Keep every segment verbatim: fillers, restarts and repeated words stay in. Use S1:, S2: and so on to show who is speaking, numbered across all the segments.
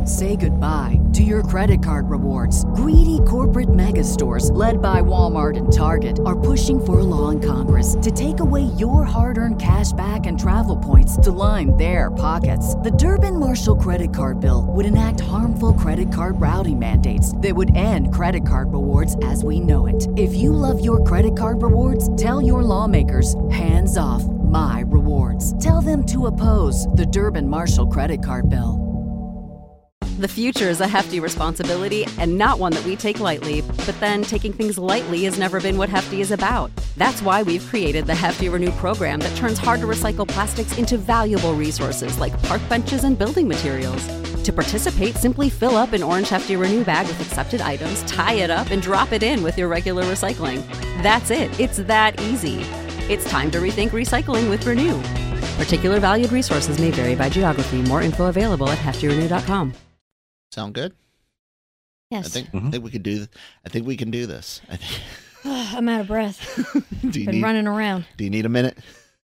S1: Say goodbye to your credit card rewards. Greedy corporate mega stores, led by Walmart and Target, are pushing for a law in Congress to take away your hard-earned cash back and travel points to line their pockets. The Durbin-Marshall credit card bill would enact harmful credit card routing mandates that would end credit card rewards as we know it. If you love your credit card rewards, tell your lawmakers, hands off my rewards. Tell them to oppose the Durbin-Marshall credit card bill.
S2: The future is a hefty responsibility and not one that we take lightly. But then taking things lightly has never been what Hefty is about. That's why we've created the Hefty Renew program that turns hard-to-recycle plastics into valuable resources like park benches and building materials. To participate, simply fill up an orange Hefty Renew bag with accepted items, tie it up, and drop it in with your regular recycling. That's it. It's that easy. It's time to rethink recycling with Renew. Particular valued resources may vary by geography. More info available at hefty renew dot com.
S3: Sound good?
S4: Yes.
S3: I think
S5: Mm-hmm.
S3: I think we could do. I think we can do this. I think.
S4: I'm out of breath.
S3: do you
S4: Been
S3: need,
S4: running around.
S3: Do you need a minute?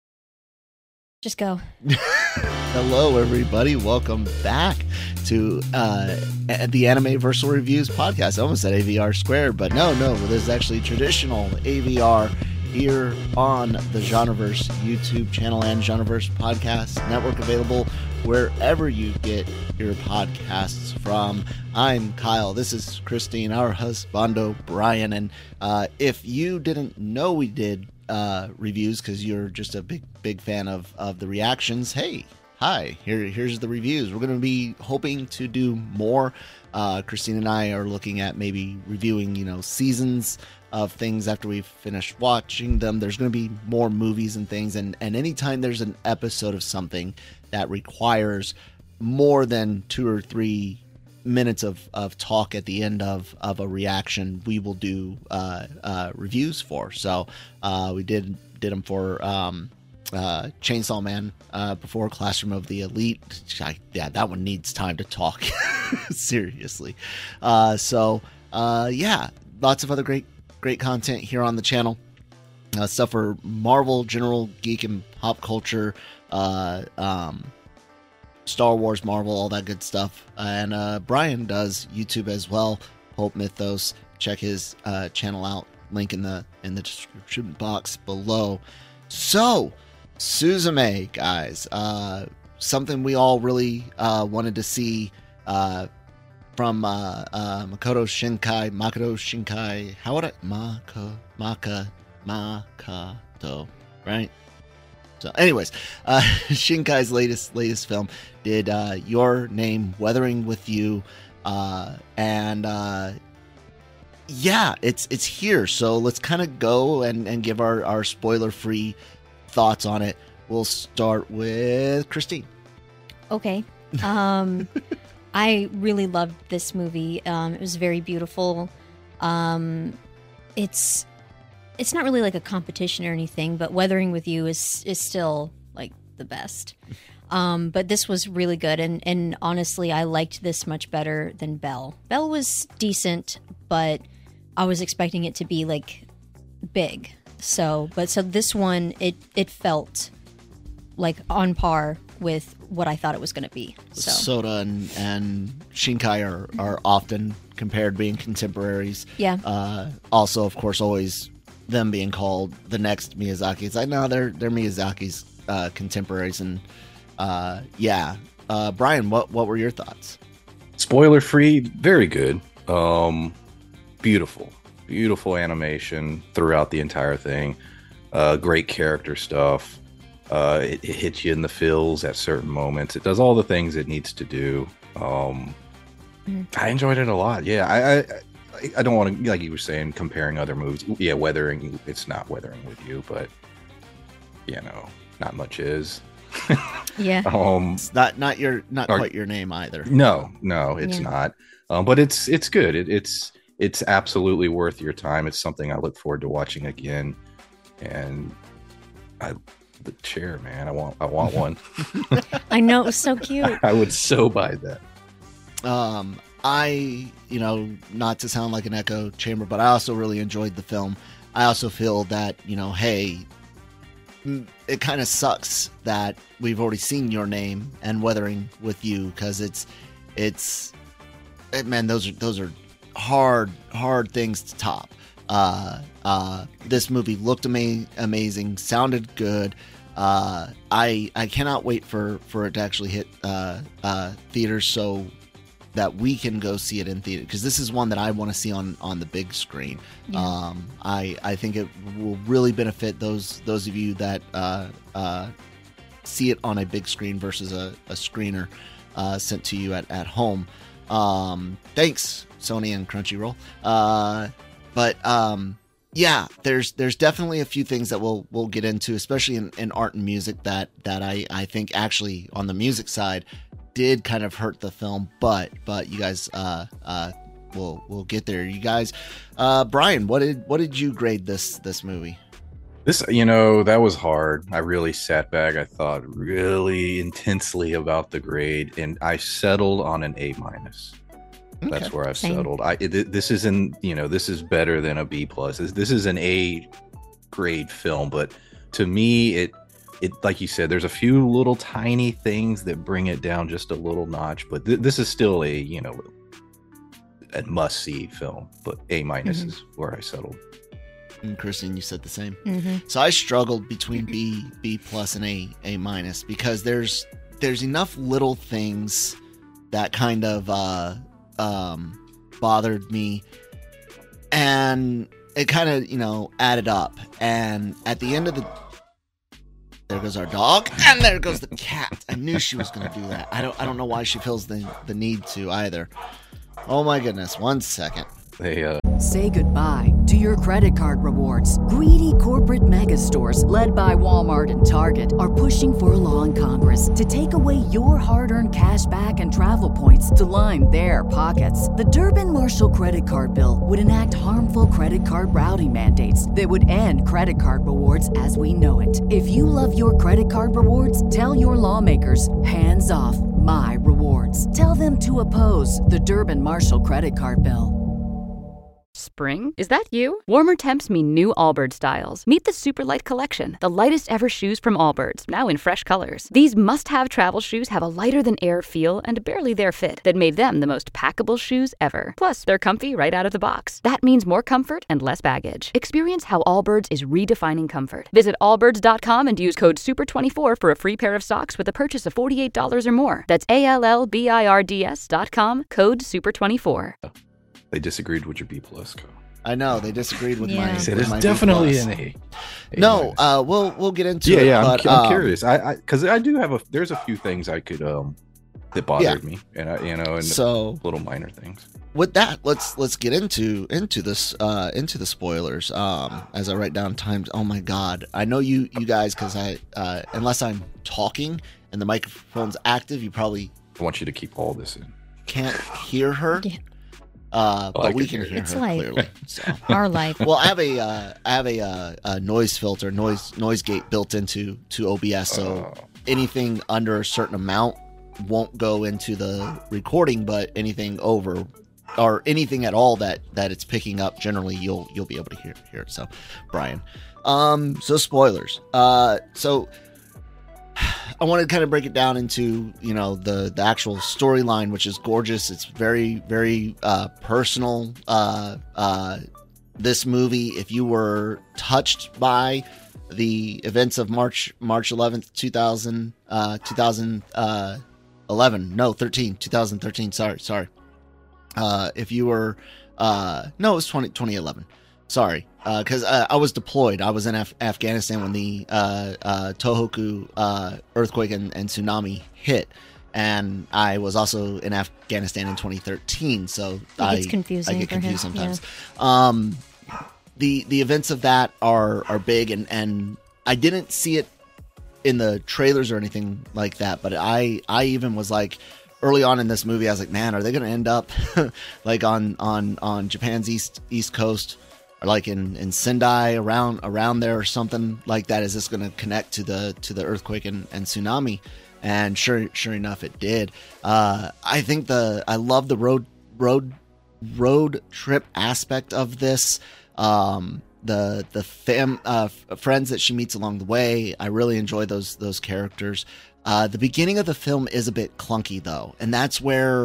S4: Just go.
S3: Hello, everybody. Welcome back to uh, the Animeversal Reviews podcast. I almost said A V R Squared, but no, no. This is actually traditional A V R here on the Genreverse YouTube channel and Genreverse Podcast Network, available wherever you get your podcasts from. I'm Kyle. This is Christine, our husbando, Brian. And uh, if you didn't know we did uh, reviews because you're just a big, big fan of, of the reactions, hey, hi, here, here's the reviews. We're going to be hoping to do more. Uh, Christine and I are looking at maybe reviewing, you know, seasons of things after we've finished watching them. There's going to be more movies and things. And, and anytime there's an episode of something that requires more than two or three minutes of, of talk at the end of, of a reaction, we will do uh, uh, reviews for. So uh, we did did them for um, uh, Chainsaw Man uh, before Classroom of the Elite. I, yeah, that one needs time to talk. Seriously. Uh, so uh, yeah, lots of other great great content here on the channel. Uh, stuff for Marvel, general geek and pop culture, uh, um, Star Wars, Marvel, all that good stuff. And uh, Brian does YouTube as well. Pulp Mythos. Check his uh, channel out. Link in the in the description box below. So, Suzume, guys, uh, something we all really uh, wanted to see uh, from uh, uh, Makoto Shinkai, Makoto Shinkai. How would I Maka Maka Makato, right? So, anyways, uh, Shinkai's latest latest film did uh, Your Name, Weathering with You, uh, and uh, yeah, it's it's here. So let's kind of go and, and give our, our spoiler free thoughts on it. We'll start with Christine.
S4: Okay. Um, I really loved this movie. Um, it was very beautiful. Um, it's it's not really like a competition or anything, but Weathering with You is is still like the best. Um, but this was really good, and and honestly, I liked this much better than Belle. Belle was decent, but I was expecting it to be like big. So, but so this one, it it felt like on par with what I thought it was going to be. So
S3: Soda and, and Shinkai are, are often compared, being contemporaries.
S4: Yeah.
S3: Uh, also, of course, always them being called the next Miyazaki. It's like, no, they're they're Miyazaki's uh, contemporaries, and uh, yeah. Uh, Brian, what what were your thoughts?
S5: Spoiler free, very good. Um, beautiful, beautiful animation throughout the entire thing. Uh, great character stuff. Uh, it, it hits you in the feels at certain moments. It does all the things it needs to do. Um, mm. I enjoyed it a lot. Yeah, I, I, I don't want to, like you were saying, comparing other movies. Yeah, Weathering, it's not Weathering with You, but you know, not much is.
S4: Yeah.
S3: Um, it's not not your not
S5: or,
S3: quite your name either.
S5: No, no, it's
S4: yeah.
S5: not. Um, but it's it's good. It, it's it's absolutely worth your time. It's something I look forward to watching again. And I. The chair, man, I want I want one.
S4: I know, it was so cute.
S5: I would so buy that.
S3: Um, I, you know, not to sound like an echo chamber, but I also really enjoyed the film. I also feel that, you know, hey, it kind of sucks that we've already seen Your Name and Weathering with You, because it's it's it, man, those are those are hard hard things to top. Uh, uh, this movie looked ama- amazing, sounded good. Uh, I I cannot wait for, for it to actually hit uh, uh, theaters so that we can go see it in theater, because this is one that I want to see on, on the big screen. Yeah. Um, I I think it will really benefit those those of you that uh, uh, see it on a big screen versus a, a screener uh, sent to you at, at home. Um, thanks, Sony and Crunchyroll. Uh, but um, yeah, there's there's definitely a few things that we'll we'll get into, especially in, in art and music, that that I, I think actually on the music side did kind of hurt the film, but but you guys uh uh we'll we'll get there. You guys, uh Brian, what did what did you grade this this movie?
S5: This, you know, that was hard. I really sat back. I thought really intensely about the grade, and I settled on an A minus. Okay. That's where I've Same. settled. I it, this isn't, you know, this is better than a B plus. This, this is an A grade film, but to me, it it like you said, there's a few little tiny things that bring it down just a little notch. But th- this is still a, you know, a must see film. But A minus mm-hmm. is where I settled.
S3: And Kristen, you said the same.
S4: Mm-hmm.
S3: So I struggled between B, B plus, and A, A minus, because there's there's enough little things that kind of uh, um, bothered me, and it kind of, you know, added up. And at the end of the, there goes our dog, and there goes the cat. I knew she was going to do that. I don't I don't know why she feels the the need to either. Oh my goodness! One second.
S5: They uh.
S1: Say goodbye to your credit card rewards. Greedy corporate mega stores, led by Walmart and Target, are pushing for a law in Congress to take away your hard-earned cash back and travel points to line their pockets. The Durbin-Marshall credit card bill would enact harmful credit card routing mandates that would end credit card rewards as we know it. If you love your credit card rewards, tell your lawmakers, hands off my rewards. Tell them to oppose the Durbin-Marshall credit card bill.
S6: Spring? Is that you? Warmer temps mean new Allbirds styles. Meet the Superlight Collection, the lightest ever shoes from Allbirds, now in fresh colors. These must-have travel shoes have a lighter-than-air feel and a barely-there fit that made them the most packable shoes ever. Plus, they're comfy right out of the box. That means more comfort and less baggage. Experience how Allbirds is redefining comfort. Visit allbirds dot com and use code super twenty-four for a free pair of socks with a purchase of forty-eight dollars or more. That's A L L B I R D S dot com, code super twenty-four.
S5: They disagreed with your B plus code.
S3: I know they disagreed with
S4: yeah.
S3: my.
S5: They said
S3: with
S5: it's
S3: my
S5: definitely
S3: B+.
S5: an A. A
S3: no, uh, we'll we'll get into
S5: yeah,
S3: it.
S5: Yeah,
S3: but,
S5: I'm, I'm
S3: um,
S5: curious. I because I, I do have a. There's a few things I could um that bothered
S3: yeah.
S5: me, and I, you know, and
S3: so
S5: little minor things.
S3: With that, let's let's get into into this uh, into the spoilers. Um, as I write down times. Oh my God, I know you you guys, because I uh, unless I'm talking and the microphone's active, you probably
S5: I want you to keep all this in.
S3: Can't hear her.
S4: Yeah.
S3: Uh,
S5: oh,
S3: but
S5: I
S3: we
S5: can
S3: can
S5: hear
S3: hear
S4: it's
S3: her
S4: like
S3: clearly. So.
S4: Our life.
S3: Well, I have a uh, I have a, uh, a noise filter, noise noise gate built into to O B S, so
S5: uh,
S3: anything under a certain amount won't go into the recording, but anything over or anything at all that, that it's picking up, generally you'll you'll be able to hear hear it. So, Brian, um, so spoilers. Uh, so. I want to kind of break it down into, you know, the, the actual storyline, which is gorgeous. It's very, very uh, personal. Uh, uh, this movie, if you were touched by the events of March March eleventh, two thousand, uh, two thousand eleven, no, thirteen, twenty thirteen, sorry, sorry. Uh, if you were, uh, no, it was twenty, twenty eleven. Sorry, because uh, uh, I was deployed. I was in Af- Afghanistan when the uh, uh, Tohoku uh, earthquake and, and tsunami hit, and I was also in Afghanistan in twenty thirteen. So I,
S4: gets confusing
S3: I get
S4: for
S3: confused
S4: him,
S3: sometimes. Yeah. Um, the the events of that are are big, and, and I didn't see it in the trailers or anything like that. But I I even was like, early on in this movie, I was like, man, are they going to end up like on on on Japan's east east coast? Or like in, in Sendai, around around there or something like that. Is this going to connect to the to the earthquake and, and tsunami? And sure sure enough, it did. Uh, I think the I love the road road road trip aspect of this. Um, the the fam uh, friends that she meets along the way. I really enjoy those those characters. Uh, the beginning of the film is a bit clunky though, and that's where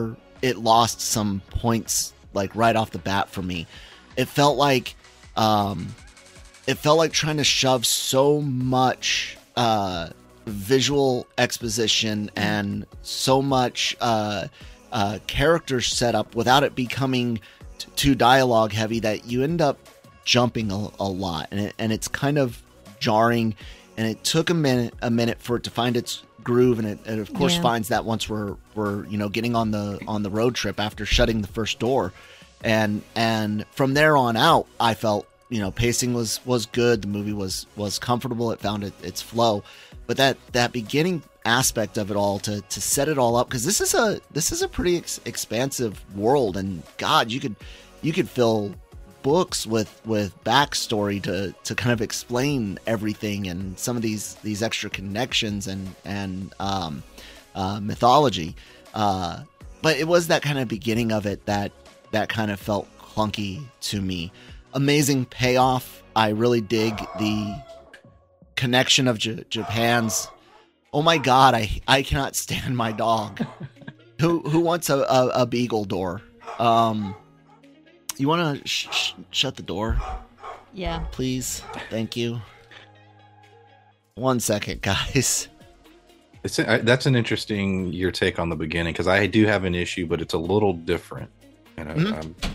S3: it lost some points like right off the bat for me. It felt like um, it felt like trying to shove so much uh, visual exposition and so much uh, uh, character setup without it becoming t- too dialogue heavy that you end up jumping a, a lot, and it, and it's kind of jarring. And it took a minute a minute for it to find its groove, and it, it of course
S4: Yeah.
S3: finds that once we're we're you know getting on the on the road trip after shutting the first door, and and from there on out, I felt you know pacing was was good. The movie was was comfortable. It found it, its flow, but that that beginning aspect of it all to to set it all up, because this is a this is a pretty ex- expansive world, and God, you could you could fill books with with backstory to to kind of explain everything and some of these these extra connections and and um, uh, mythology. Uh, but it was that kind of beginning of it that that kind of felt clunky to me. Amazing payoff. I really dig the connection of J- Japan's. Oh my God, I I cannot stand my dog. who who wants a, a, a beagle door? Um, You want to sh- sh- shut the door,
S4: Yeah.
S3: please? Thank you. One second, guys.
S5: It's a, that's an interesting your take on the beginning, because I do have an issue, but it's a little different. And I,
S3: Mhm.
S5: I'm,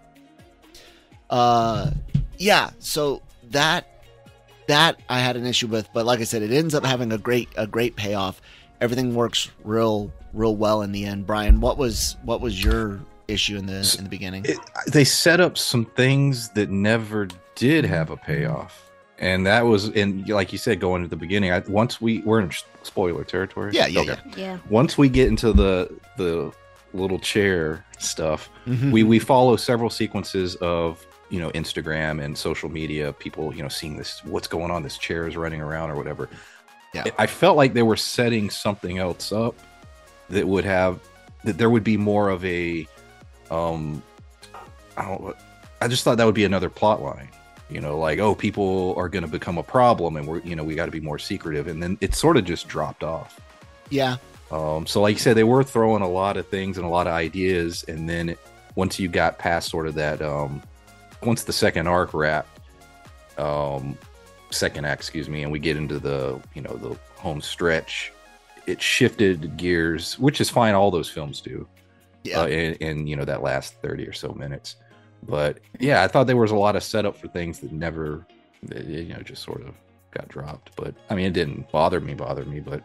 S3: Uh, yeah. So that that I had an issue with, but like I said, it ends up having a great a great payoff. Everything works real real well in the end. Brian, what was what was your issue in the in the beginning?
S5: it, they set up some things that never did have a payoff, and that was in, like you said, going at the beginning. I, once we we're in spoiler territory.
S3: Yeah, yeah,
S5: Okay.
S3: yeah.
S4: Yeah.
S5: Once we get into the the little chair stuff,
S3: Mhm.
S5: we we follow several sequences of you know Instagram and social media, people you know seeing this, what's going on, this chair is running around or whatever.
S3: Yeah.
S5: I felt like they were setting something else up that would have that there would be more of a um I don't I just thought that would be another plot line, you know, like, oh, people are going to become a problem and we're you know we got to be more secretive, and then it sort of just dropped off.
S3: Yeah.
S5: Um, so like you said, they were throwing a lot of things and a lot of ideas. And then it, once you got past sort of that, um, once the second arc wrapped, um, second act, excuse me, and we get into the, you know, the home stretch, it shifted gears, which is fine. All those films do.
S3: Yeah.
S5: Uh, in, in, you know, that last thirty or so minutes. But yeah, I thought there was a lot of setup for things that never, that, you know, just sort of got dropped. But I mean, it didn't bother me, bother me, but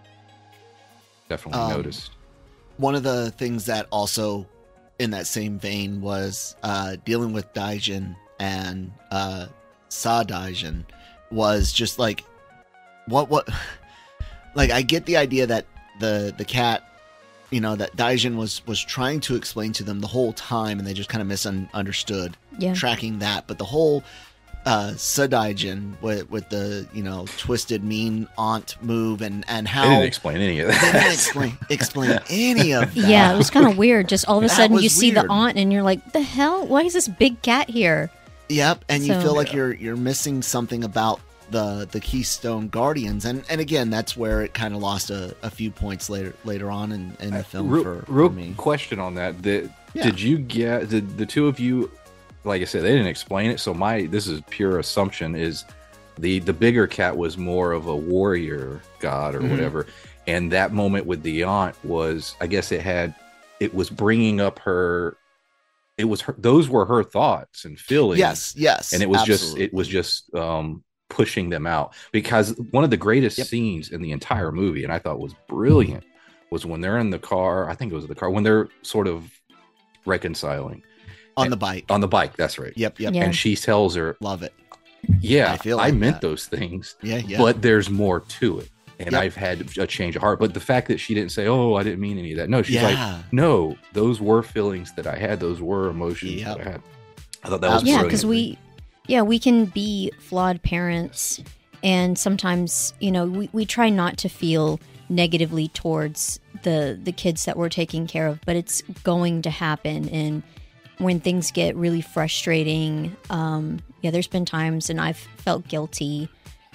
S5: definitely
S3: Um,
S5: noticed.
S3: One of the things that also in that same vein was uh, dealing with Daijin and uh, Sa Daijin was just like, what, what, like, I get the idea that the, the cat, you know, that Daijin was, was trying to explain to them the whole time, and they just kind of misunderstood
S4: Yeah.
S3: tracking that. But the whole uh, Sa Daijin with, with the, you know, twisted mean aunt move and, and how
S5: They didn't explain any of
S3: they
S5: that.
S3: didn't explain, explain any of that.
S4: Yeah, it was kind of weird. Just all of a
S3: That
S4: sudden
S3: was
S4: you see the
S3: weird.
S4: aunt and you're like, the hell? Why is this big cat here?
S3: Yep, and you
S4: So-
S3: feel like you're you're missing something about the the Keystone Guardians, and and again, that's where it kind of lost a, a few points later later on in, in the film
S5: real,
S3: for,
S5: real
S3: for me.
S5: question on that. The,
S3: Yeah.
S5: Did you get did the two of you? Like I said, they didn't explain it, so my this is pure assumption. Is the the bigger cat was more of a warrior god or
S3: Mhm.
S5: whatever, and that moment with the aunt was, I guess it had, it was bringing up her. It was her, those were her thoughts and feelings.
S3: Yes, yes,
S5: and it was just
S3: absolutely.
S5: it was just um pushing them out, because one of the greatest
S3: Yep.
S5: scenes in the entire movie, and I thought was brilliant, was when they're in the car. I think it was the car when they're sort of reconciling
S3: on the bike.
S5: on the bike. That's right.
S3: Yep, yep,
S4: Yeah.
S5: And she tells her,
S3: love it.
S5: yeah,
S3: I
S5: I,
S3: feel like
S5: meant
S3: that.
S5: those things,
S3: Yeah, yeah.
S5: but there's more to it, and
S3: Yep.
S5: I've had a change of heart. But the fact that she didn't say, oh, I didn't mean any of that, no, she's
S3: Yeah.
S5: like, no, those were feelings that I had, those were emotions
S3: Yep.
S5: that I had. I thought that was
S3: Absolutely.
S4: Yeah,
S5: brilliant.
S4: because we, yeah, we can be flawed parents, and sometimes, you know, we, we try not to feel negatively towards the the kids that we're taking care of, but it's going to happen. And when things get really frustrating, um, yeah, there's been times, and I've felt guilty,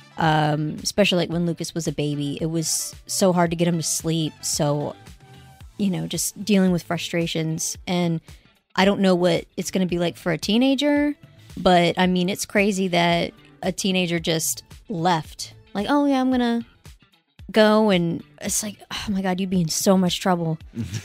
S4: um, especially like when Lucas was a baby. It was so hard to get him to sleep, so you know, just dealing with frustrations. And I don't know what it's going to be like for a teenager, but I mean, it's crazy that a teenager just left. Like, oh yeah, I'm going to go. And it's like, oh my God, you'd be in so much trouble.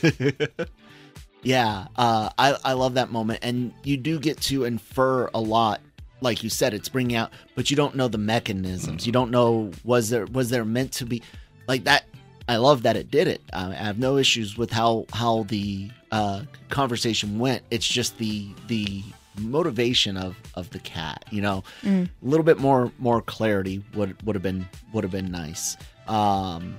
S3: Yeah, uh, I, I love that moment. And you do get to infer a lot. Like you said, it's bringing out, but you don't know the mechanisms. You don't know, was there was there meant to be like that? I love that it did it. Uh, I have no issues with how how the uh, conversation went. It's just the the motivation of, of the cat. You know, mm. a little bit more more clarity would would have been would have been nice. Um,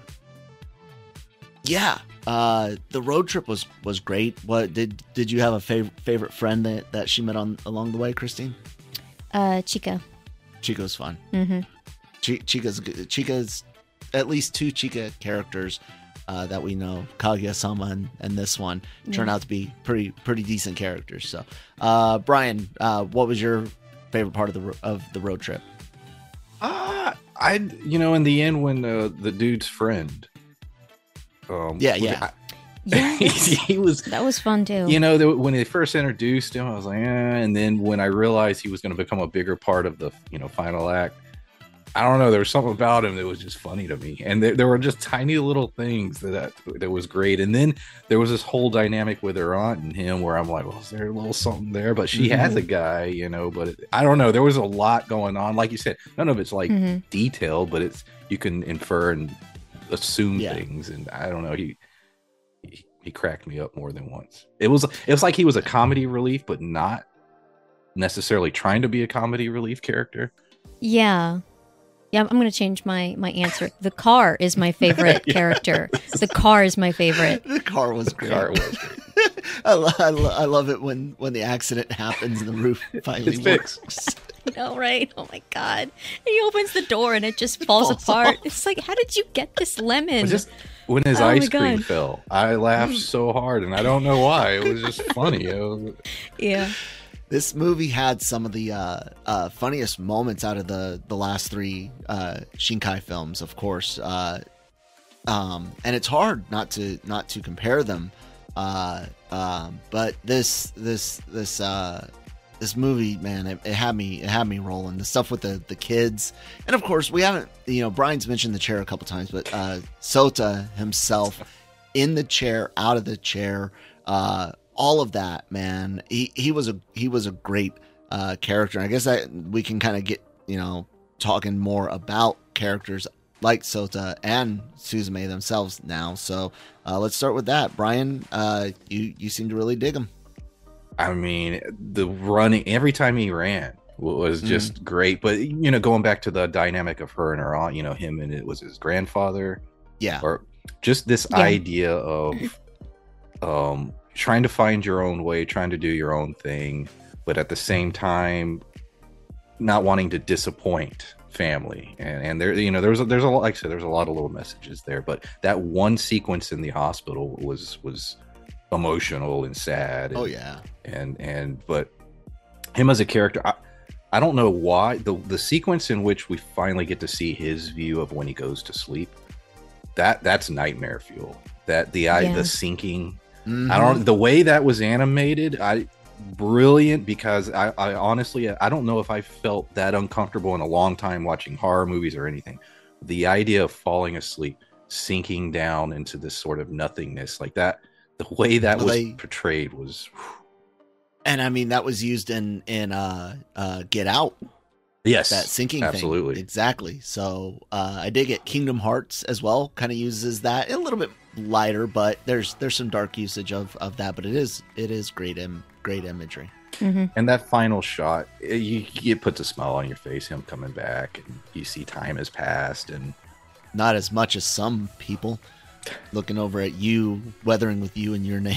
S3: yeah, uh, the road trip was was great. What did did you have a favorite favorite friend that, that she met on along the way, Christine?
S4: Uh, Chica.
S3: Chica's fun.
S4: Mm-hmm.
S3: Ch- Chica's Chica's at least two Chica characters uh, that we know, Kaguya-sama and, and this one, turn yeah. out to be pretty pretty decent characters. So, uh, Brian, uh, what was your favorite part of the of the road trip?
S5: Uh, I you know in the end when uh, the dude's friend. Um,
S3: yeah, yeah.
S4: Yes.
S5: he, he was
S4: that was fun too.
S5: You know, the, when they first introduced him, I was like, eh. And then when I realized he was going to become a bigger part of the, you know, final act, I don't know. There was something about him that was just funny to me, and there, there were just tiny little things that, that that was great. And then there was this whole dynamic with her aunt and him, where I'm like, well, is there a little something there? But she mm-hmm. has a guy, you know. But it, I don't know. There was a lot going on. Like you said, none of it's like mm-hmm. detailed, but it's you can infer and assume yeah. things. And I don't know. He. he He cracked me up more than once. It was it was like he was a comedy relief, but not necessarily trying to be a comedy relief character.
S4: Yeah. Yeah, I'm going to change my, my answer. The car is my favorite yeah. character. The car is my favorite.
S3: The car was great.
S5: The car was great.
S3: I, lo- I, lo- I love it when, when the accident happens and the roof finally
S5: it's
S3: works.
S5: Fixed.
S4: No, right? Oh my God. And he opens the door and it just falls, falls apart. Off. It's like, how did you get this lemon?
S5: Just when his oh ice cream fell, I laughed so hard and I don't know why. It was just funny. It was...
S4: Yeah.
S3: This movie had some of the uh, uh, funniest moments out of the, the last three uh, Shinkai films, of course. Uh, um, and it's hard not to not to compare them. Uh, um, but this this this uh, this movie, man, it, it had me it had me rolling. The stuff with the, the kids, and of course we haven't. You know, Brian's mentioned the chair a couple times, but uh, Sota himself in the chair, out of the chair. Uh, all of that, man. He he was a he was a great uh, character. I guess that we can kind of get, you know, talking more about characters like Sota and Suzume themselves now. So uh, let's start with that. Brian, uh, you you seem to really dig him.
S5: I mean, the running every time he ran was just mm. great. But you know, going back to the dynamic of her and her aunt, you know, him and it was his grandfather.
S3: Yeah.
S5: Or just this yeah. idea of um. trying to find your own way, trying to do your own thing, but at the same time, not wanting to disappoint family. And, and there, you know, there's a, there's a lot, like I said, there's a lot of little messages there. But that one sequence in the hospital was was emotional and sad. And,
S3: oh yeah.
S5: And and but him as a character, I, I don't know why the the sequence in which we finally get to see his view of when he goes to sleep. That that's nightmare fuel. That the yeah. the sinking. Mm-hmm. I don't the way that was animated. I brilliant because I, I honestly I don't know if I felt that uncomfortable in a long time watching horror movies or anything. The idea of falling asleep, sinking down into this sort of nothingness like that. The way that well, was they, portrayed was. Whew.
S3: And I mean that was used in in uh, uh, Get Out.
S5: Yes,
S3: that sinking
S5: absolutely.
S3: thing. Exactly. So uh, I dig it. Kingdom Hearts as well kind of uses that a little bit lighter, but there's there's some dark usage of, of that, but it is it is great Im- great imagery.
S5: Mm-hmm. And that final shot, it, you, it puts a smile on your face, him coming back, and you see time has passed, and
S3: not as much as some people looking over at you, weathering with you in your name.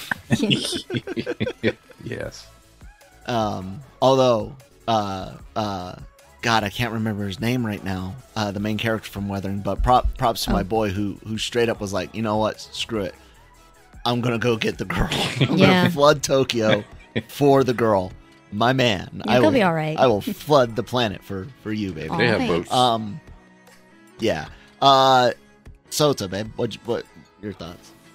S5: Yes.
S3: Um, although, uh, uh, God, I can't remember his name right now. Uh, the main character from Weathering, but prop, props to oh. my boy who who straight up was like, you know what, screw it, I'm gonna go get the girl. I'm yeah. gonna flood Tokyo for the girl, my man.
S4: Yeah,
S3: I will
S4: be all right.
S3: I will flood the planet for for you, baby.
S5: They have boats.
S3: Um, yeah. Uh, Sota, babe, what what your thoughts?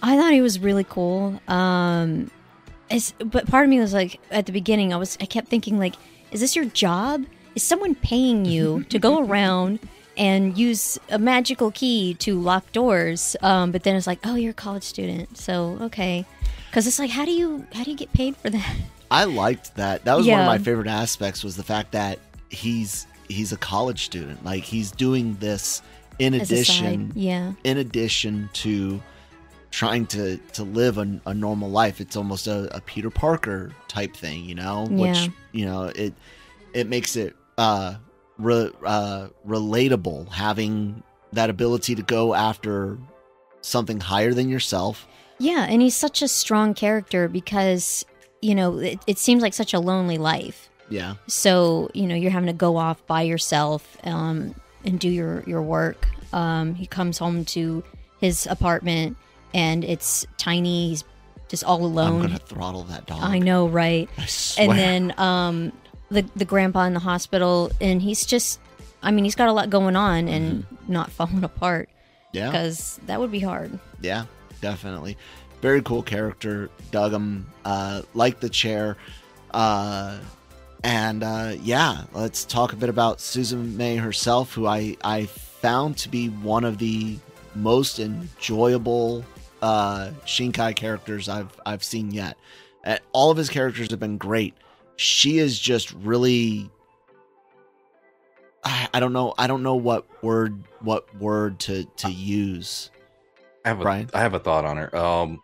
S4: I thought he was really cool. Um, it's, but part of me was like, at the beginning, I was I kept thinking like, is this your job? Is someone paying you to go around and use a magical key to lock doors? Um, but then it's like, oh, you're a college student, so okay. Because it's like, how do you how do you get paid for that?
S3: I liked that. That was one of
S4: Yeah.
S3: my favorite aspects, was the fact that he's he's a college student. Like, he's doing this in
S4: As a
S3: addition,
S4: side, yeah.
S3: in addition to trying to to live a, a normal life. It's almost a, a Peter Parker type thing, you know,
S4: Yeah.
S3: which, you know, it it makes it uh, re, uh, relatable, having that ability to go after something higher than yourself.
S4: Yeah, and he's such a strong character because, you know, it, it seems like such a lonely life.
S3: Yeah.
S4: So, you know, you're having to go off by yourself um, and do your, your work. Um, he comes home to his apartment and it's tiny. He's just all
S3: I'm
S4: alone.
S3: going to throttle that dog.
S4: I know, right?
S3: I swear.
S4: And then um, the, the grandpa in the hospital, and he's just, I mean, he's got a lot going on and not falling apart
S3: yeah.
S4: because that would be hard.
S3: Yeah, definitely. Very cool character. Dug him. Uh, like the chair. Uh, and uh, yeah, let's talk a bit about Susan May herself, who I, I found to be one of the most enjoyable uh, Shinkai characters I've I've seen yet. Uh, all of his characters have been great. She is just really. I, I don't know. I don't know what word what word to to use.
S5: I have a,
S3: Brian?
S5: I have a thought on her. Um,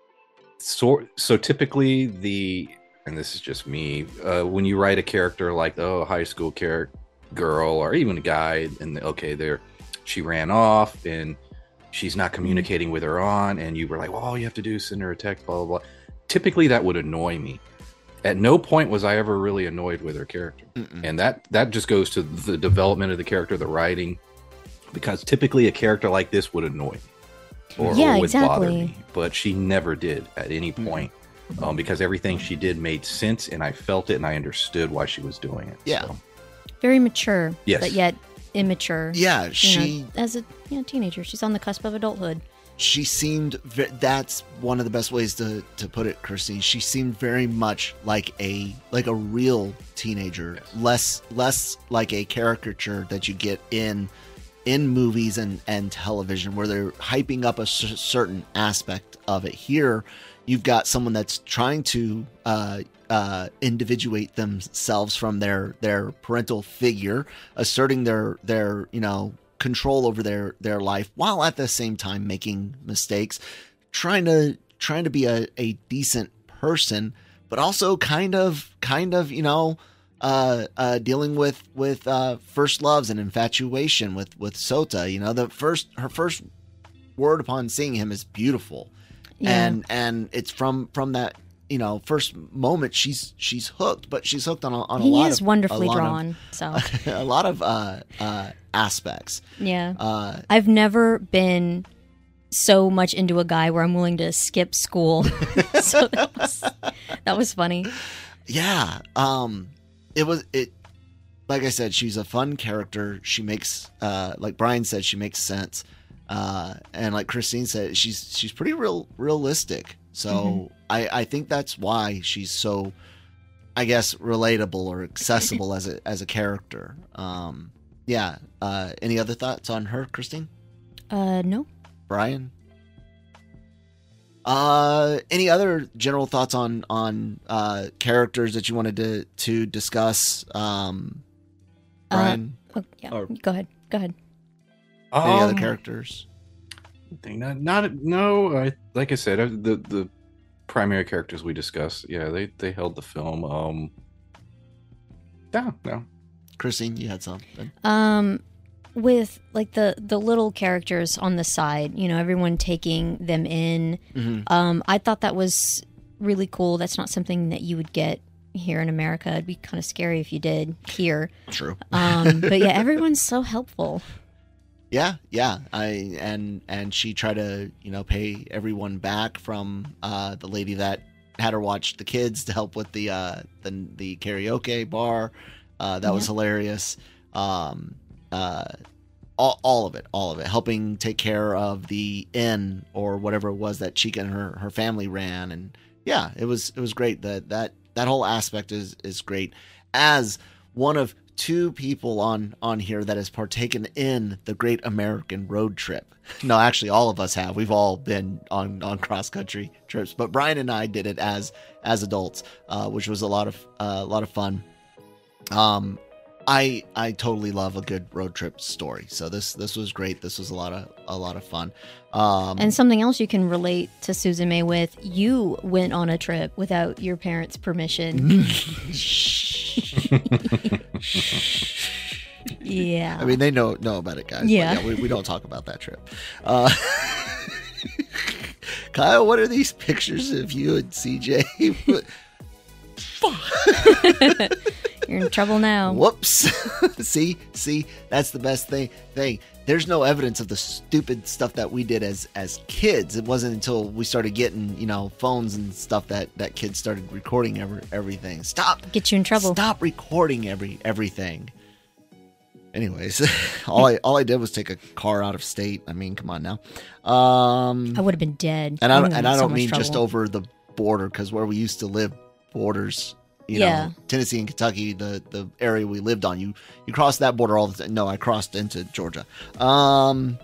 S5: so so typically the, and this is just me, uh, when you write a character like oh high school character girl or even a guy, and okay, there she ran off and she's not communicating with her aunt, and you were like, well, all you have to do is send her a text, blah blah blah. Typically, that would annoy me. At no point was I ever really annoyed with her character,
S3: Mm-mm.
S5: and that that just goes to the development of the character, the writing, because typically a character like this would annoy me. Or,
S4: Yeah,
S5: or would bother
S4: exactly.
S5: me, but she never did at any point, um, because everything she did made sense, and I felt it, and I understood why she was doing it.
S3: Yeah.
S5: So,
S4: Very mature,
S5: Yes.
S4: but yet immature.
S3: Yeah,
S4: You
S3: she
S4: know, as a you know, teenager, she's on the cusp of adulthood.
S3: she seemed ve- that's one of the best ways to to put it, Christine. She seemed very much like a like a real teenager,
S5: Yes.
S3: less less like a caricature that you get in in movies and and television, where they're hyping up a cer- certain aspect of it. Here you've got someone that's trying to uh uh individuate themselves from their their parental figure, asserting their their you know control over their their life, while at the same time making mistakes, trying to trying to be a, a decent person, but also kind of kind of you know uh uh dealing with with uh first loves and infatuation with with Sota. You know, the first her first word upon seeing him is beautiful.
S4: Yeah.
S3: and and it's from from that you know first moment she's she's hooked, but she's hooked on a, on a
S4: He
S3: lot
S4: is
S3: of
S4: wonderfully
S3: a lot
S4: drawn. So
S3: of, a lot of uh uh aspects.
S4: yeah,
S3: uh
S4: I've never been so much into a guy where I'm willing to skip school. So that was that was funny.
S3: Yeah. Um it was it like I said, she's a fun character. She makes uh like Brian said, she makes sense. Uh and like Christine said, she's she's pretty real realistic. So
S4: Mhm.
S3: I I think that's why she's so, I guess, relatable or accessible as a as a character. Um yeah. Uh any other thoughts on her, Christine?
S4: Uh, no.
S3: Brian? Uh, any other general thoughts on on uh, characters that you wanted to to discuss? Um, Brian,
S4: Oh, yeah.
S3: Or-
S4: Go ahead. Go ahead.
S3: any other
S5: Um,
S3: characters?
S5: Thing not, not no. I like I said, uh, the the primary characters we discussed, yeah, they they held the film. Um, yeah, no,
S3: Christine, you had something.
S4: Um, with like the the little characters on the side, you know, everyone taking them in.
S3: Mm-hmm.
S4: Um, I thought that was really cool. That's not something that you would get here in America. It'd be kind of scary if you did here.
S3: True.
S4: Um, but yeah, everyone's so helpful.
S3: Yeah, yeah. I and and she tried to you know pay everyone back, from uh, the lady that had her watch the kids to help with the uh, the the karaoke bar. Uh, that was
S4: Yeah.
S3: hilarious. Um, uh, all, all of it, all of it, helping take care of the inn or whatever it was that Chica and her, her family ran. And yeah, it was, it was great. That, that, that whole aspect is, is great. As one of two people on, on here that has partaken in the Great American Road Trip. No, actually all of us have. We've all been on, on cross country trips, but Brian and I did it as, as adults, uh, which was a lot of, uh, a lot of fun. Um, I I totally love a good road trip story. So this this was great. This was a lot of a lot of fun. Um,
S4: and something else you can relate to Suzume with: you went on a trip without your parents' permission. Yeah.
S3: I mean, they know know about it, guys.
S4: Yeah.
S3: But yeah, we we don't talk about that trip. Uh, Kyle, what are these pictures of you and C J?
S4: You're in trouble now.
S3: Whoops. see, see, that's the best thing. Thing. There's no evidence of the stupid stuff that we did as as kids. It wasn't until we started getting, you know, phones and stuff that that kids started recording every, everything. Stop.
S4: Get you in trouble.
S3: Stop recording every everything. Anyways, all I all I did was take a car out of state. I mean, come on now. Um,
S4: I would have been dead.
S3: And I don't,
S4: I'm
S3: and I
S4: in so
S3: don't
S4: much
S3: mean just
S4: trouble.
S3: over the border, because where we used to live, borders. You
S4: Yeah.
S3: know, Tennessee and Kentucky, the, the area we lived on, you you crossed that border all the time. No, I crossed into Georgia. Um,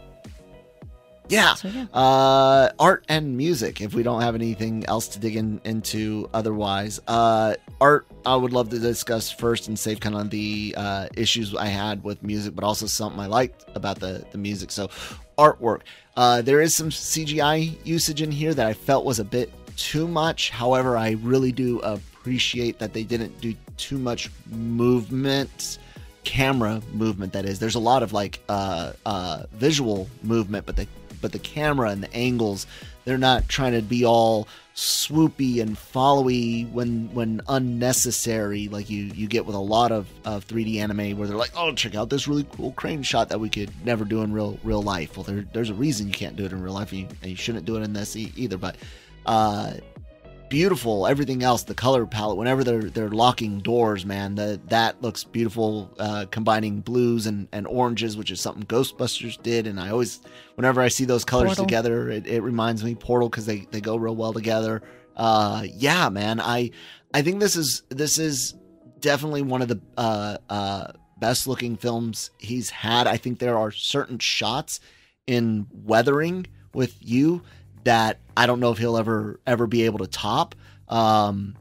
S3: yeah.
S4: So, yeah.
S3: Uh, art and music, if we don't have anything else to dig in, into otherwise. Uh, art, I would love to discuss first and save kind of the uh, issues I had with music, but also something I liked about the, the music. So, artwork. Uh, there is some C G I usage in here that I felt was a bit too much. However, I really do appreciate that they didn't do too much movement, camera movement. That is, there's a lot of like uh, uh, visual movement, but the but the camera and the angles, they're not trying to be all swoopy and followy when when unnecessary, like you you get with a lot of, of three D anime, where they're like, oh, check out this really cool crane shot that we could never do in real real life. Well, there, there's a reason you can't do it in real life, and you, and you shouldn't do it in this e- either. But uh, beautiful, everything else, the color palette, whenever they're they're locking doors, man, the, that looks beautiful, uh, combining blues and, and oranges, which is something Ghostbusters did, and I always, whenever I see those colors
S4: Portal.
S3: together, it, it reminds me Portal, because they, they go real well together. Uh, yeah, man, I I think this is this is definitely one of the uh, uh, best looking films he's had. I think there are certain shots in Weathering with You that I don't know if he'll ever ever be able to top. Um,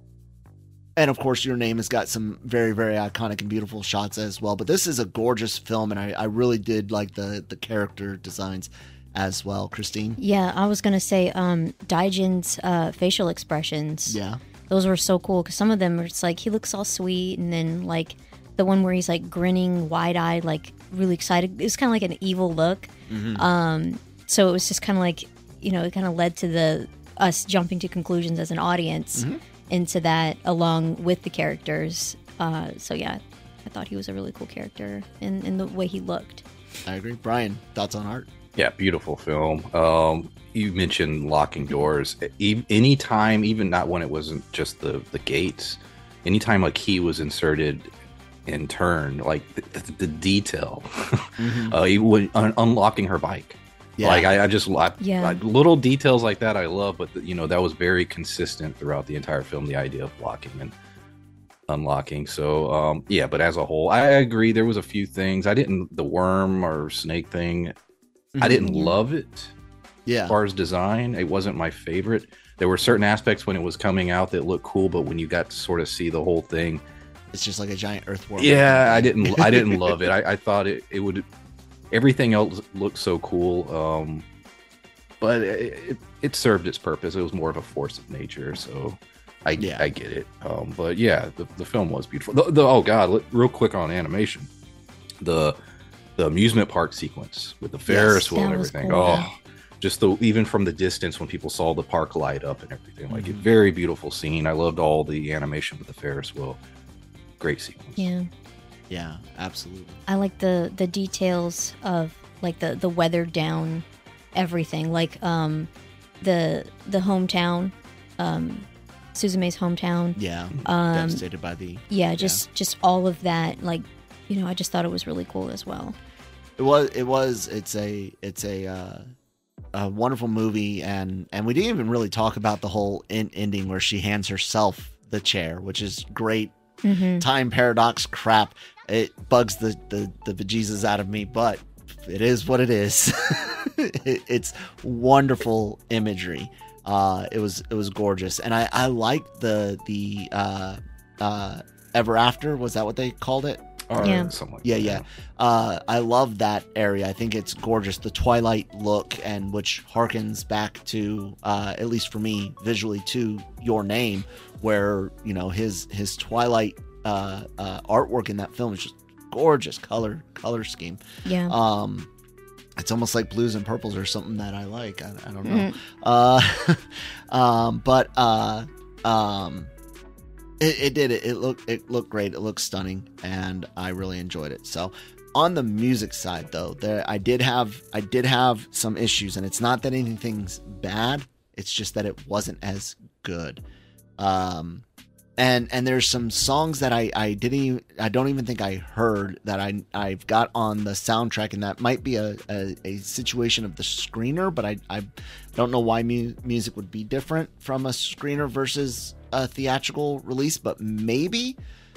S3: and of course, Your Name has got some very, very iconic and beautiful shots as well. But this is a gorgeous film, and I, I really did like the the character designs as well. Christine?
S4: Yeah, I was gonna say um, Daijin's uh, facial expressions.
S3: Yeah.
S4: Those were so cool, because some of them are just like, he looks all sweet, and then like the one where he's like grinning, wide-eyed, like really excited. It's kind of like an evil look.
S3: Mm-hmm.
S4: Um, so it was just kind of like, you know, it kind of led to the us jumping to conclusions as an audience
S3: Mm-hmm.
S4: into that, along with the characters. Uh, so yeah, I thought he was a really cool character in, in the way he looked.
S3: I agree. Brian, thoughts on art?
S5: Yeah, beautiful film. Um, you mentioned locking doors. E- anytime, even not when it wasn't just the, the gates, anytime a key was inserted and turned, like the, the, the detail, mm-hmm. uh, even when un- unlocking her bike.
S3: Yeah.
S5: Like I, I just I,
S4: Yeah.
S5: I, little details like that I love, but the, you know that was very consistent throughout the entire film. The idea of locking and unlocking. So um, yeah, but as a whole, I agree. There was a few things I didn't. The worm or snake thing,
S3: Mm-hmm.
S5: I didn't
S4: Yeah.
S5: love it.
S3: Yeah.
S5: As far as design, it wasn't my favorite. There were certain aspects when it was coming out that looked cool, but when you got to sort of see the whole thing,
S3: It's just like a giant earthworm.
S5: yeah, I didn't. I didn't love it. I, I thought it, it would. Everything else looked so cool, um, but it, it, it served its purpose. It was more of a force of nature, so I,
S3: Yeah.
S5: I get it. Um, but yeah, the, the film was beautiful. The, the, oh god, let- real quick on animation, the the amusement park sequence with the Ferris
S3: Yes.
S5: wheel and
S4: That was
S5: everything.
S4: cool.
S5: Oh, just the even from the distance when people saw the park light up and everything, like
S3: Mhm.
S5: a very beautiful scene. I loved all the animation with the Ferris wheel. Great sequence.
S4: Yeah.
S3: Yeah, absolutely.
S4: I like the the details of like the the weathered down everything, like um the the hometown, um Suzume's hometown.
S3: Yeah.
S4: Um,
S3: Devastated by the.
S4: Yeah, just just all of that, like, you know, I just thought it was really cool as well.
S3: It was. It was. It's a. It's a. Uh, a wonderful movie, and and we didn't even really talk about the whole in, ending where she hands herself the chair, which is great.
S4: Mm-hmm.
S3: Time paradox crap. It bugs the the the bejesus out of me, but it is what it is. it, it's wonderful imagery. Uh, it was it was gorgeous, and I I liked the the uh, uh, Ever After. Was that what they called it?
S5: Or
S4: Yeah.
S5: something like
S3: Yeah,
S5: that.
S3: yeah. Uh, I love that area. I think it's gorgeous. The Twilight look, and which harkens back to, uh, at least for me, visually to Your Name, where you know his his Twilight uh, uh, artwork in that film is just gorgeous color color scheme.
S4: Yeah.
S3: Um, it's almost like blues and purples or something that I like. I, I don't know. Uh, um, but uh, um. It, it did. It, it looked. It looked great. It looked stunning, and I really enjoyed it. So, on the music side, though, there I did have. I did have some issues, and it's not that anything's bad. It's just that it wasn't as good. Um, and and there's some songs that I I didn't. Even, I don't even think I heard that I I've got on the soundtrack, and that might be a a, a situation of the screener, but I I don't know why mu- music would be different from a screener versus a theatrical release, but maybe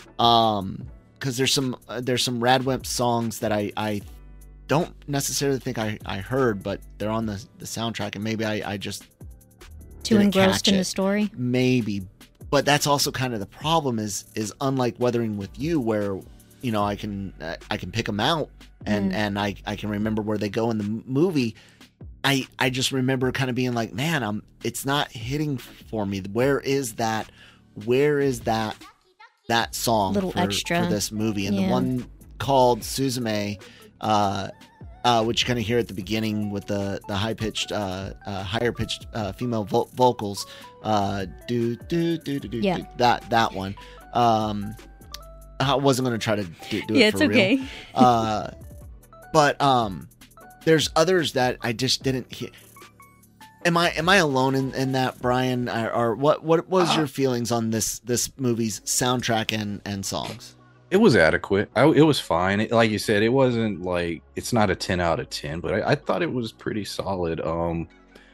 S3: um because there's some uh, there's some Radwimp songs that I I don't necessarily think I I heard, but they're on the the soundtrack, and maybe I I just
S4: Too
S3: didn't
S4: engrossed
S3: catch
S4: in
S3: it.
S4: the story.
S3: Maybe, but that's also kind of the problem. Is is unlike Weathering with You, where you know I can uh, I can pick them out and
S4: Mm.
S3: and I I can remember where they go in the m- movie. I, I just remember kind of being like, man, I'm, it's not hitting for me. Where is that? Where is that, that song
S4: Little
S3: for,
S4: extra.
S3: for this movie? And
S4: Yeah.
S3: the one called Suzume, uh, uh, which you kind of hear at the beginning with the, the high pitched, uh, uh, higher pitched, uh, female vo- vocals, uh, do, do, do, do, do,
S4: Yeah.
S3: do, that, that one. Um, I wasn't going to try to do, do
S4: Yeah,
S3: it
S4: it's
S3: for real.
S4: okay.
S3: Uh, but, um, there's others that I just didn't hear. Am I am I alone in, in that, Brian? Or, or what what was your feelings on this this movie's soundtrack and, and songs?
S5: It was adequate. I, it was fine. It, like you said, it wasn't like it's not a ten out of ten, but I, I thought it was pretty solid. Um,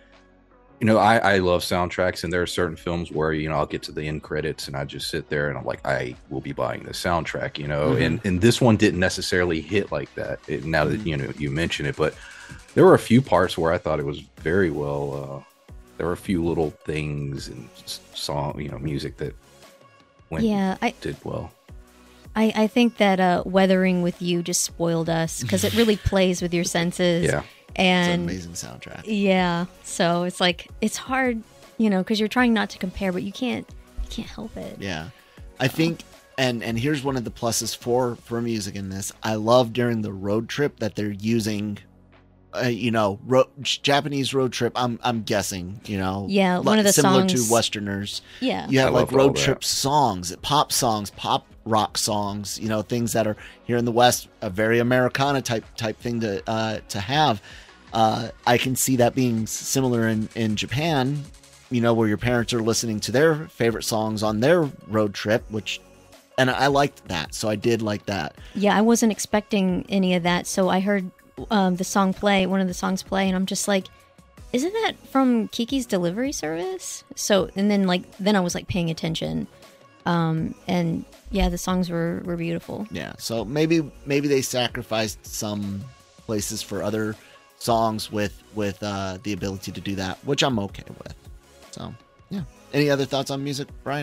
S5: you know, I, I love soundtracks, and there are certain films where you know I'll get to the end credits and I just sit there and I'm like, I will be buying the soundtrack. You know,
S3: Mhm.
S5: and and this one didn't necessarily hit like that. It, now that
S3: Mhm.
S5: you know you mention it, but there were a few parts where I thought it was very well. Uh, there were a few little things and s- song, you know, music that went
S4: Yeah, I,
S5: did well.
S4: I, I think that uh, Weathering with You just spoiled us because it really plays with your senses.
S5: Yeah.
S3: It's an
S4: And
S3: amazing soundtrack.
S4: yeah, so it's like it's hard, you know, because you're trying not to compare, but you can't, you can't help it.
S3: Yeah, I think, and and here's one of the pluses for for music in this. I love during the road trip that they're using, uh, you know, ro- Japanese road trip. I'm I'm guessing, you know,
S4: Yeah,
S3: like-
S4: one of the
S3: similar
S4: songs-
S3: to Westerners.
S4: Yeah,
S3: You have
S5: I
S3: like
S5: loved all
S3: road
S5: that.
S3: trip songs, pop songs, pop rock songs, you know, things that are here in the West, a very Americana type type thing to uh, to have. Uh, I can see that being s- similar in, in Japan, you know, where your parents are listening to their favorite songs on their road trip, which, and I liked that. So I did like that.
S4: yeah. I wasn't expecting any of that, so I heard um, the song play, one of the songs play, and I'm just like, isn't that from Kiki's Delivery Service? So, and then like, then I was like paying attention, um, and yeah, the songs were were beautiful.
S3: Yeah. So maybe, maybe they sacrificed some places for other songs with, with uh, the ability to do that, which I'm okay with. So, yeah. Any other thoughts on music, Brian?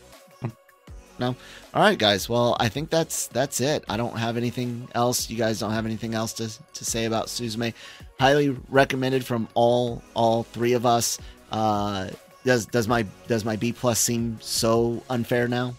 S3: No. All right, guys. Well, I think that's that's it. I don't have anything else. You guys don't have anything else to, to say about Suzume. Highly recommended from all all three of us. Uh, does does my does my B plus seem so unfair now?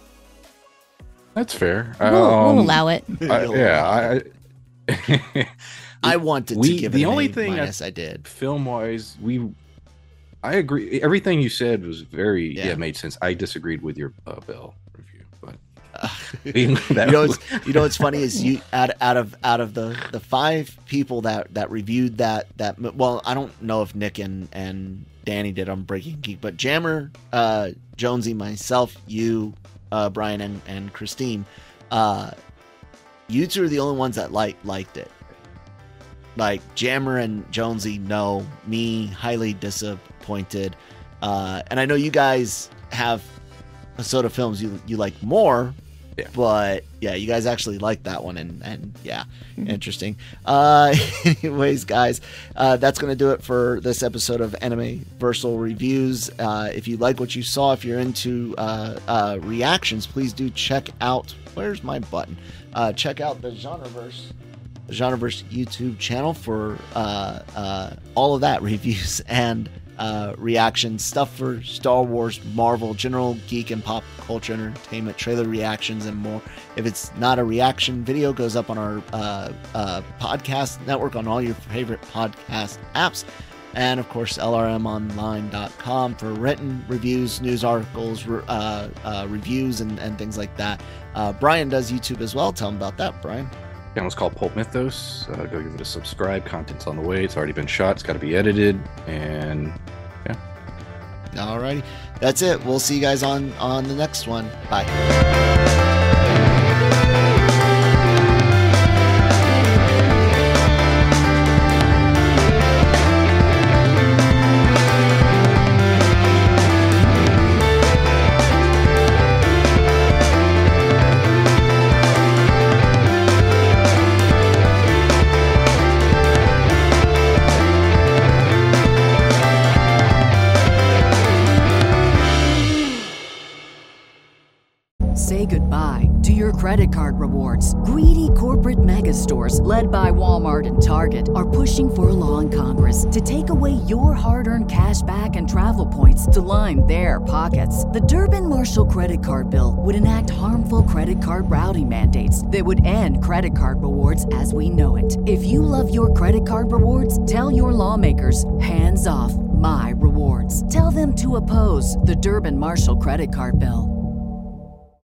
S5: That's fair.
S4: We'll, we'll
S5: Um,
S4: allow it.
S5: I, yeah, I,
S3: I wanted
S5: we-
S3: to give
S5: the
S3: it an
S5: only
S3: A
S5: thing I-
S3: minus. I did.
S5: film wise, we, I agree. Everything you said was very
S3: Yeah.
S5: yeah, made sense. I disagreed with your uh, Bell review, but
S3: Uh,
S5: that
S3: you know,
S5: was-
S3: what's, you know what's funny is you out out of out of the, the five people that, that reviewed that that mo- well, I don't know if Nick and, and Danny did on Breaking Geek, but Jammer, uh, Jonesy, myself, you, uh, Brian, and, and Christine, uh, you two are the only ones that like liked it. like Jammer and Jonesy know me, highly disappointed. Uh, and I know you guys have Soda films you you like more.
S5: Yeah.
S3: But yeah, you guys actually like that one, and, and yeah, mm-hmm. interesting. Uh, anyways, guys, uh, that's going to do it for this episode of Anime Versal Reviews. Uh, if you like what you saw, if you're into uh, uh, reactions, please do check out, where's my button? Uh, check out the Genreverse, the Genreverse YouTube channel for uh, uh, all of that, reviews and Uh, reaction stuff for Star Wars, Marvel, general geek and pop culture entertainment, trailer reactions, and more. If it's not a reaction video, it goes up on our uh, uh, podcast network on all your favorite podcast apps. And of course, L R M online dot com for written reviews, news articles, uh, uh, reviews, and, and things like that. Uh, Brian does YouTube as well. Tell him about that, Brian.
S5: Channel's called Pulp Mythos. Uh, go give it a subscribe. Content's on the way. It's already been shot. It's got to be edited, and yeah.
S3: Alrighty, that's it. We'll see you guys on on the next one. Bye.
S1: Say goodbye to your credit card rewards. Greedy corporate mega stores, led by Walmart and Target, are pushing for a law in Congress to take away your hard-earned cash back and travel points to line their pockets. The Durbin-Marshall credit card bill would enact harmful credit card routing mandates that would end credit card rewards as we know it. If you love your credit card rewards, tell your lawmakers, hands off my rewards. Tell them to oppose the Durbin-Marshall credit card bill.